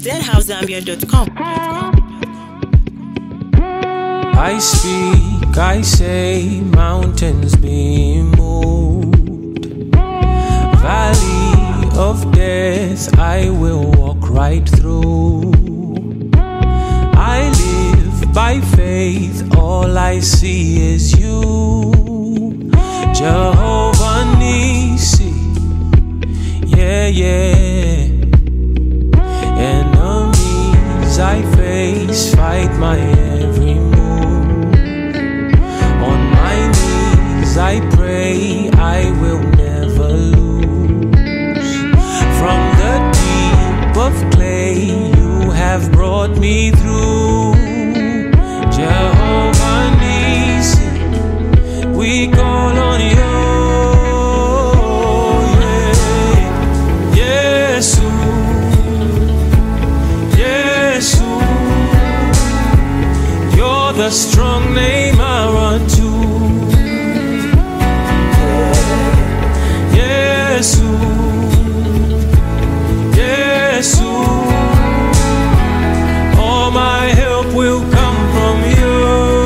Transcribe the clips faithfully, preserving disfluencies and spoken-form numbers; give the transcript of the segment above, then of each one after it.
dead house zambia dot com. I speak, I say, mountains be moved. Valley of death, I will walk right through. I live by faith, all I see is you. Jehovah Nisi, yeah, yeah. Enemies I face, fight my every move. On my knees I pray, I will never lose. From the deep of clay, you have brought me through. Jehovah Nisi, we call on you. The strong name I run to. Yes, yes, all my help will come from you.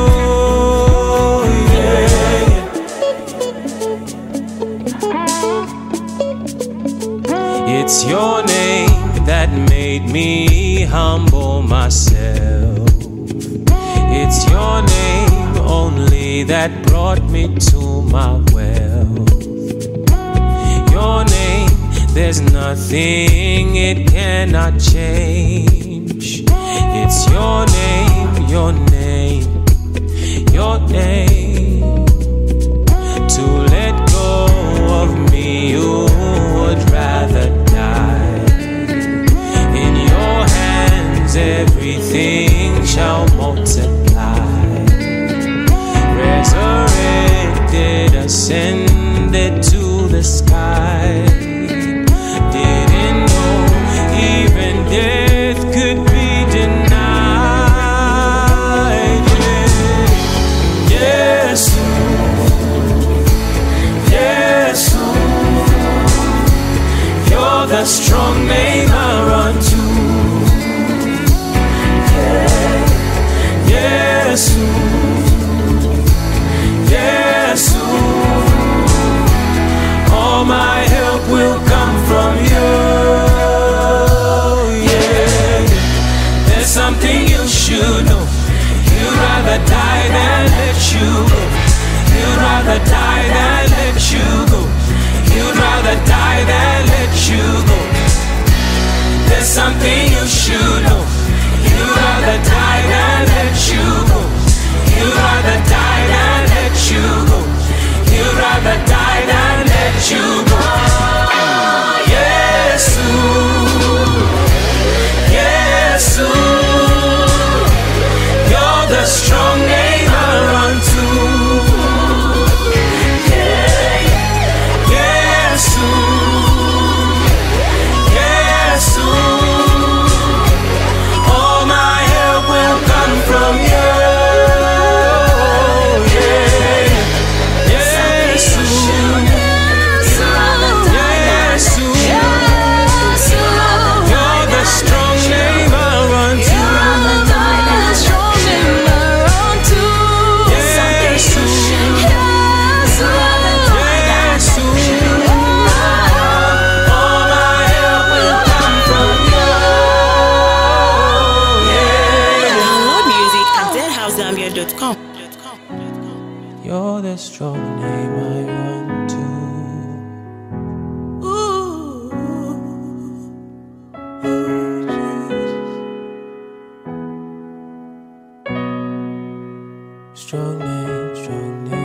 Yeah. It's your name that made me humble myself. It's your name only that brought me to my wealth. Your name, there's nothing it cannot change. It's your name, your name, your name. To let go of me, you would rather die. In your hands, everything shall multiply. Resurrected, ascended to the sky. Didn't know even death could be denied. Yes, yes, you're the strong name I run to. Yes, yes, all my help will come from you. Yeah, there's something you should know. You'd rather die than let you go. You'd rather die than let you go. You'd rather die than let you go. There's something you should know. You'd rather die than let you go. You'd rather die than let you go. You'd rather die than let you go. Yes, yes, you're the strong name I run to. Yes, yes, all my help will come from you. You're the strong name I run to. Ooh, ooh, Jesus. Strong name, strong name.